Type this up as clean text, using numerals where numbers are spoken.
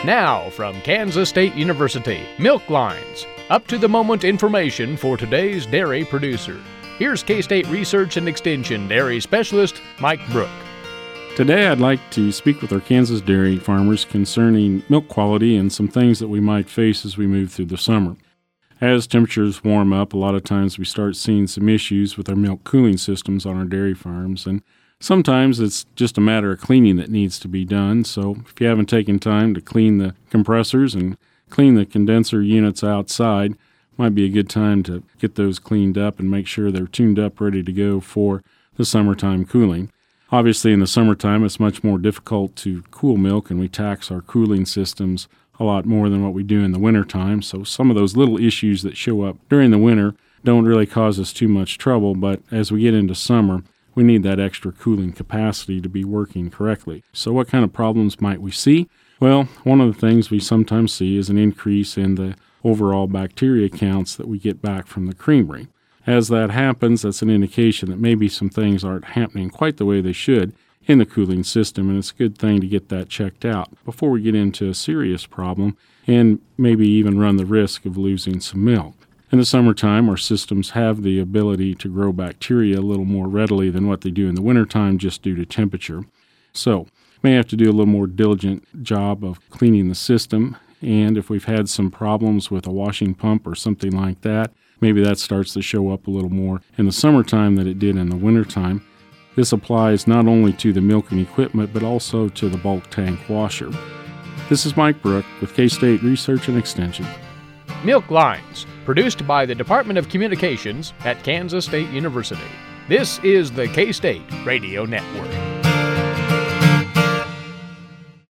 Now, from Kansas State University, Milk Lines, up-to-the-moment information for today's dairy producer. Here's K-State Research and Extension Dairy Specialist Mike Brook. Today I'd like to speak with our Kansas dairy farmers concerning milk quality and some things that we might face as we move through the summer. As temperatures warm up, a lot of times we start seeing some issues with our milk cooling systems on our dairy farms, and sometimes it's just a matter of cleaning that needs to be done. So if you haven't taken time to clean the compressors and clean the condenser units outside, might be a good time to get those cleaned up and make sure they're tuned up, ready to go for the summertime cooling. Obviously, in the summertime, it's much more difficult to cool milk, and we tax our cooling systems a lot more than what we do in the wintertime. So some of those little issues that show up during the winter don't really cause us too much trouble, but as we get into summer, we need that extra cooling capacity to be working correctly. So what kind of problems might we see? Well, one of the things we sometimes see is an increase in the overall bacteria counts that we get back from the creamery. As that happens, that's an indication that maybe some things aren't happening quite the way they should in the cooling system, and it's a good thing to get that checked out before we get into a serious problem and maybe even run the risk of losing some milk. In the summertime, our systems have the ability to grow bacteria a little more readily than what they do in the wintertime just due to temperature. So, may have to do a little more diligent job of cleaning the system, and if we've had some problems with a washing pump or something like that, maybe that starts to show up a little more in the summertime than it did in the wintertime. This applies not only to the milking equipment, but also to the bulk tank washer. This is Mike Brook with K-State Research and Extension. Milk Lines, produced by the Department of Communications at Kansas State University. This is the K-State Radio Network.